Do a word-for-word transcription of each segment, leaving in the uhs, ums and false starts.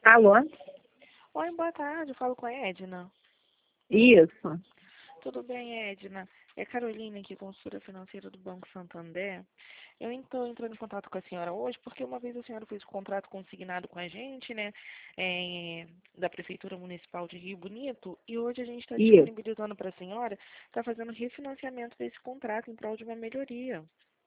Alô? Oi, boa tarde, eu falo com a Edna. Isso. Tudo bem, Edna? É Carolina aqui, consultora financeira do Banco Santander. Eu estou entrando em contato com a senhora hoje porque uma vez a senhora fez um contrato consignado com a gente, né, é, da Prefeitura Municipal de Rio Bonito, e hoje a gente está Isso. disponibilizando para a senhora, está fazendo refinanciamento desse contrato em prol de uma melhoria.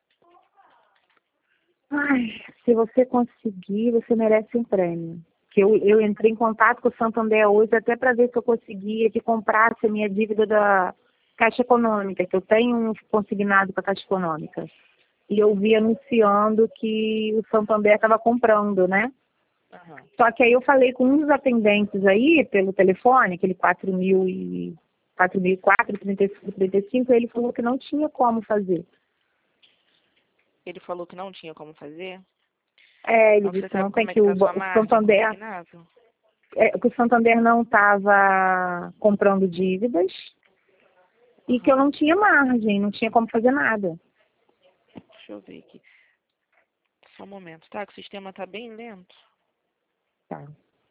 Ai, se você conseguir, você merece um prêmio. Que eu, eu entrei em contato com o Santander hoje até para ver se eu conseguia que comprasse a minha dívida da Caixa Econômica, que eu tenho um consignado para a Caixa Econômica. E eu vi anunciando que o Santander estava comprando, né? Aham. Só que aí eu falei com um dos atendentes aí, pelo telefone, aquele quatro mil e quatro mil e quatro, trinta e cinco, trinta e cinco, ele falou que não tinha como fazer. Ele falou que não tinha como fazer. É, ele Então, você disse que sabe não tem como é que que o, está a ba- sua o margem Santander, consignado? é, que o Santander não estava comprando dívidas e que eu Aham. não tinha margem, não tinha como fazer nada. Deixa eu ver aqui. Só um momento, tá? Que o sistema está bem lento. Tá.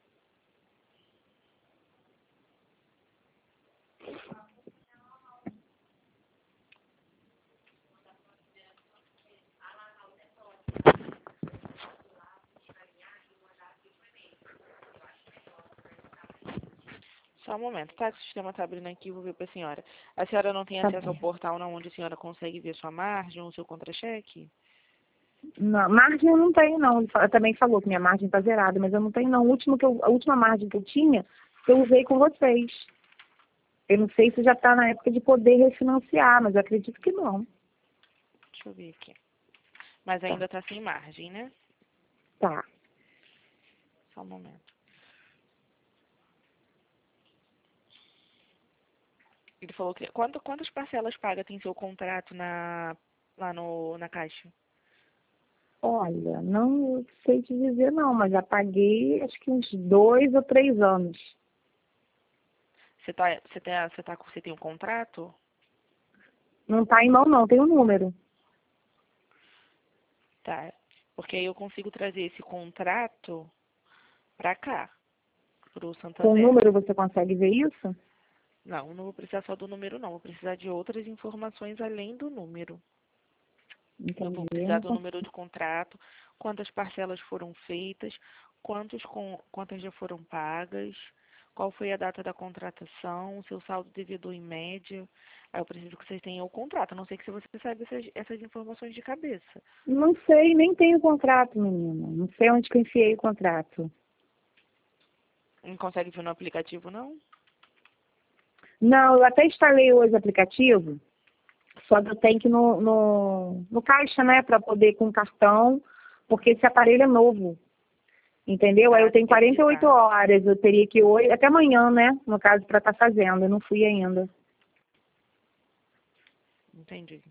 Só um momento, tá? Que o sistema está abrindo aqui, vou ver para a senhora. A senhora não tem Tá acesso ao bem. portal não, onde a senhora consegue ver sua margem ou seu contra-cheque? Não, margem eu não tenho, não. Ele fa- também falou que minha margem está zerada, mas eu não tenho, não. O último que eu, a última margem que eu tinha, eu usei com vocês. Eu não sei se já está na época de poder refinanciar, mas eu acredito que não. Deixa eu ver aqui. Mas Tá, ainda está sem margem, né? tá. Só um momento. Ele falou que... Quanto, quantas parcelas paga tem seu contrato na, lá no, na Caixa? Olha, não sei te dizer não, mas já paguei acho que uns dois ou três anos. Você, tá, você, tá, você, tá, você tem um contrato? Não está em mão não, tem um número. Tá. Porque aí eu consigo trazer esse contrato para cá, para o Com o Santander. número você consegue ver isso? Não, não vou precisar só do número, não. Vou precisar de outras informações além do número. Eu vou Entendi. Eu precisar não do consigo. número de contrato, quantas parcelas foram feitas, quantos com, quantas já foram pagas, qual foi a data da contratação, o seu saldo devedor em média. Aí eu preciso que vocês tenham o contrato. A não sei que se você sabe essas, essas informações de cabeça. Não sei, nem tenho contrato, menina. Não sei onde que eu enfiei o contrato. Não consegue ver no aplicativo, não? Não, eu até instalei hoje o aplicativo, só que eu tenho que ir no, no, no caixa, né, para poder com cartão, porque esse aparelho é novo. Entendeu? Aí Ah, eu você tenho tem que quarenta ir e oito lá. horas, eu teria que ir hoje, até amanhã, né? No caso, para estar fazendo. Eu não fui ainda. Entendi.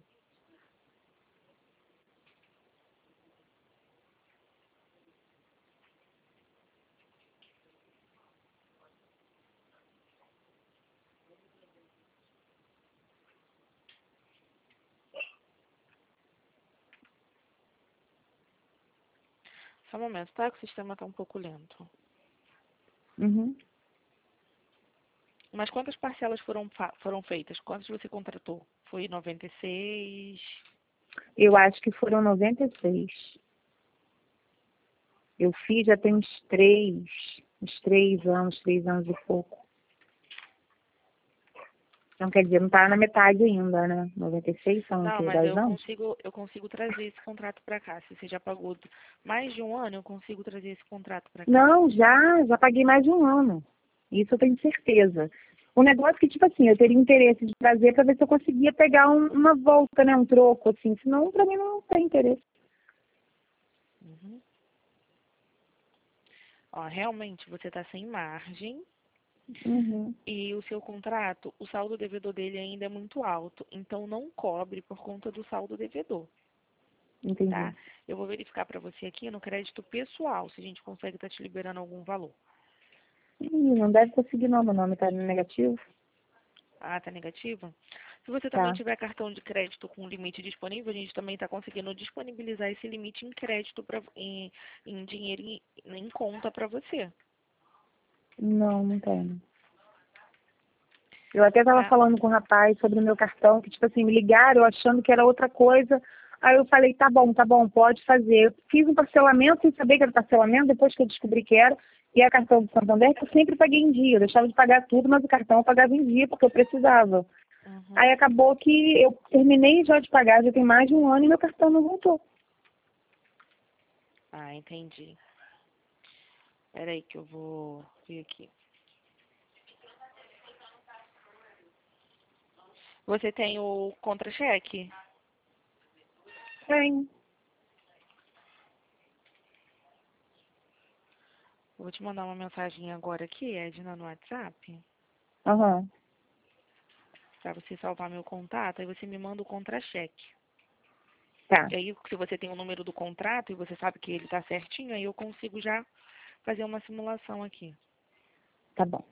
Só um momento, tá? Que o sistema está um pouco lento. Uhum. Mas quantas parcelas foram, fa- foram feitas? Quantas você contratou? Foi noventa e seis? Eu acho que foram noventa e seis. Eu fiz já tem uns três, uns três anos, três anos e pouco. Então, quer dizer, não está na metade ainda, né? noventa e seis são o Não, quê? mas dez eu anos? consigo, eu consigo trazer esse contrato para cá. Se você já pagou mais de um ano, eu consigo trazer esse contrato para cá. Não, já, já paguei mais de um ano. Isso eu tenho certeza. O negócio que, tipo assim, eu teria interesse de trazer para ver se eu conseguia pegar um- uma volta, né? Um troco, assim. Senão, para mim, não tem interesse. Uhum. Ó, realmente você está sem margem Uhum. e o seu contrato, o saldo devedor dele ainda é muito alto. Então não cobre por conta do saldo devedor, Entendi. tá? Eu vou verificar para você aqui no crédito pessoal se a gente consegue estar te liberando algum valor. Ih, não deve conseguir não, meu nome tá no negativo. Ah, tá negativa? Se você também Tá. tiver cartão de crédito com limite disponível, a gente também está conseguindo disponibilizar esse limite em crédito pra, em, em dinheiro em, em conta para você. Não, não tenho. Eu até estava Ah, falando com o rapaz sobre o meu cartão, que, tipo assim, me ligaram achando que era outra coisa. Aí eu falei, tá bom, tá bom, pode fazer. Eu fiz um parcelamento sem saber que era parcelamento, depois que eu descobri que era. E é cartão do Santander, que eu sempre paguei em dia. Eu deixava de pagar tudo, mas o cartão eu pagava em dia, porque eu precisava. uhum. Aí acabou que eu terminei já de pagar, já tem mais de um ano, e meu cartão não voltou. Ah, entendi. Peraí que eu vou ver aqui. Você tem o contra-cheque? Tem. Eu vou te mandar uma mensagem agora aqui, Edna, no WhatsApp, Aham. para você salvar meu contato, aí você me manda o contra-cheque. Tá, E aí, se você tem o número do contrato e você sabe que ele tá certinho, aí eu consigo já fazer uma simulação aqui. tá bom.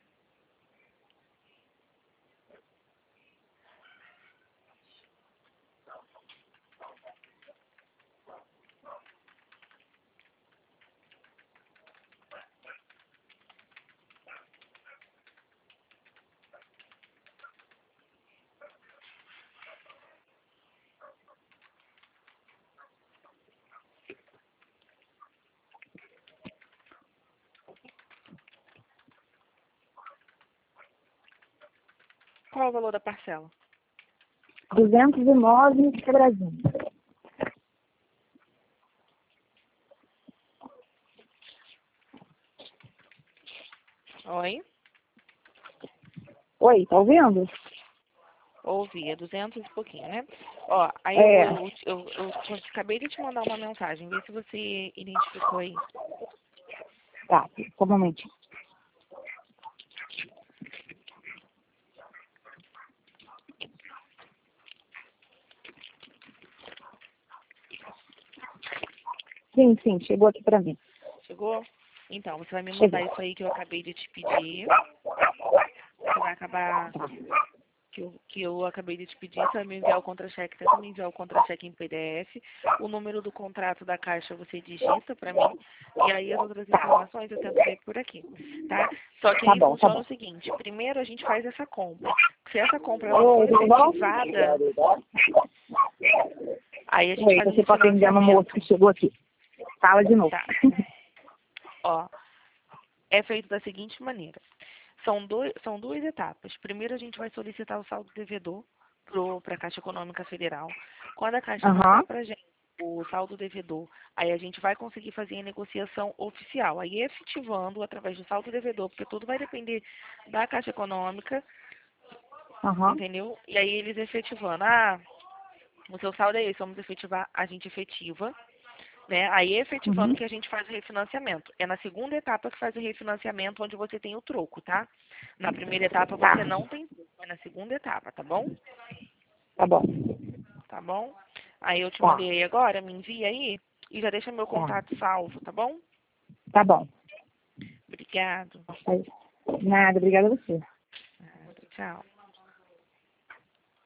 Qual é o valor da parcela? duzentos e nove Brasil. Oi? Oi, tá ouvindo? Ouvi, é duzentos e pouquinho, né? Ó, aí eu É, vou, eu, eu, eu acabei de te mandar uma mensagem, vê se você identificou aí. tá, só um momentinho. Sim, sim, chegou aqui pra mim. Chegou? Então, você vai me Chegou. mandar isso aí que eu acabei de te pedir. Você vai acabar, Tá, que eu, que eu acabei de te pedir, você vai me enviar o contra-cheque, tenta me enviar o contra-cheque em P D F. O número do contrato da caixa você digita pra mim. E aí as outras informações eu tento ver por aqui, tá? Só que tá aí bom, tá funciona bom. o seguinte, primeiro a gente faz essa compra. Se essa compra ela for Oi, tudo bom? efetivada, aí a gente Oi, faz o você tá atendendo o moço que refinanciamento, chegou aqui. Fala de novo. tá? Ó, é feito da seguinte maneira. São, dois, são duas etapas. Primeiro, a gente vai solicitar o saldo devedor para a Caixa Econômica Federal. Quando a Caixa Aham, mandar para a gente o saldo devedor, aí a gente vai conseguir fazer a negociação oficial. Aí, efetivando através do saldo devedor, porque tudo vai depender da Caixa Econômica, aham, entendeu? E aí, eles efetivando. Ah, o seu saldo é esse, vamos efetivar, a gente efetiva. Né? Aí, efetivando uhum. que a gente faz o refinanciamento. É na segunda etapa que faz o refinanciamento, onde você tem o troco, tá? Na primeira etapa Tá, você não tem troco, é na segunda etapa, tá bom? tá bom. Tá bom? Aí eu te Tá, mandei aí agora, me envia aí e já deixa meu tá, contato salvo, tá bom? tá bom. Obrigado. Nada, obrigada a você. Nada, tchau.